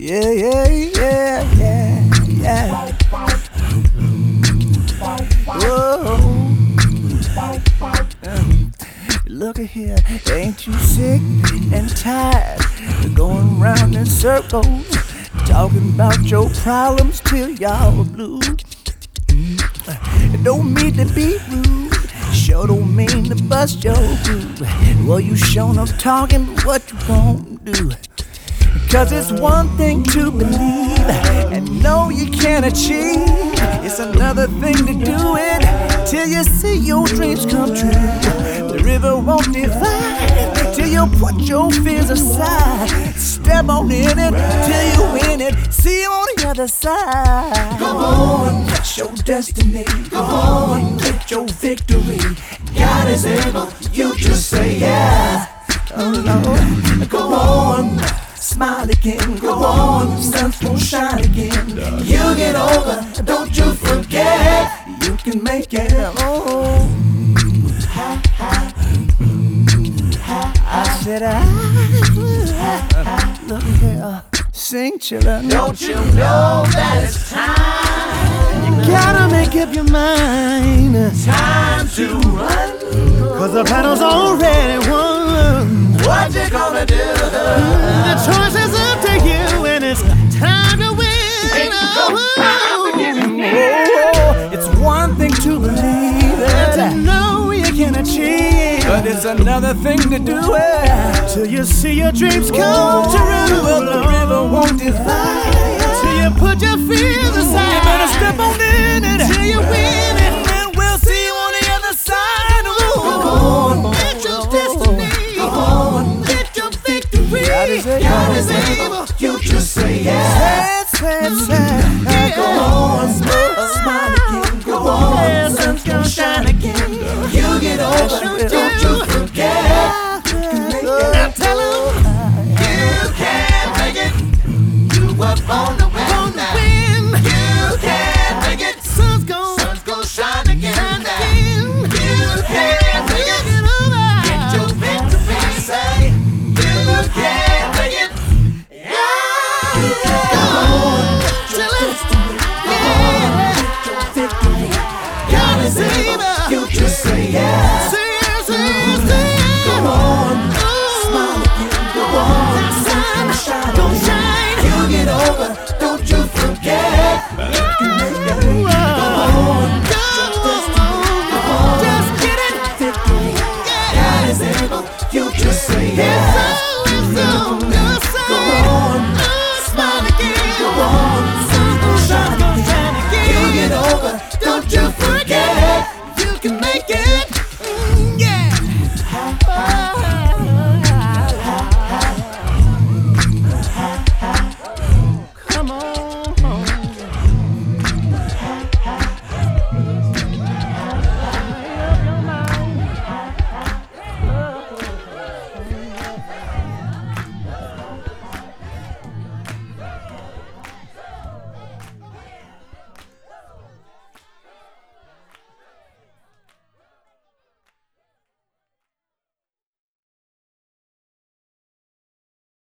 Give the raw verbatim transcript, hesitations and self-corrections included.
Yeah, yeah, yeah, yeah, yeah. Whoa. Um, look at here, ain't you sick and tired of going round in circles, talking about your problems till y'all blue? It don't mean to be rude, sure don't mean to bust your groove. Well, you shown up talking, but what you gon' do? Cause it's one thing to believe and know you can achieve. It's another thing to do it till you see your dreams come true. The river won't divide till you put your fears aside. Step on in it till you win it. See you on the other side. Go on, reach your destiny. Go on, get your victory. God is able, you just say yeah. Oh Lord, go on. Smile again, go on, sun's gonna shine again. You get over, don't you forget, you can make it. Oh, ha, ha, ha, I said I, look here, sing chillin'. Don't you know that it's time? You gotta make up your mind. Time to run. Cause the battle's already won. What you gonna do? The choice is up to you, and it's time to win. Oh, it's one thing to believe it, to know you can achieve, but it's another thing to do it till you see your dreams come true. Well, the river won't divide till you put your fears aside. You better step on in it till you win it, and we'll see you on the other side. Ooh. Go on, get your destiny. Go on, get your victory. God is able, God is able. You just say yeah. Say, say, say. Go on, smile, smile again. Go on, sun's gonna shine again. You get over, don't you forget. Now tell 'em You can make it. You were born to win. on the win. You can make it. Sun's gonna, Sun's gonna shine again. shine again. You can make it. Get over. Get your victory. Say you can make it. Yeah. Go on. Tell 'em, God is able. You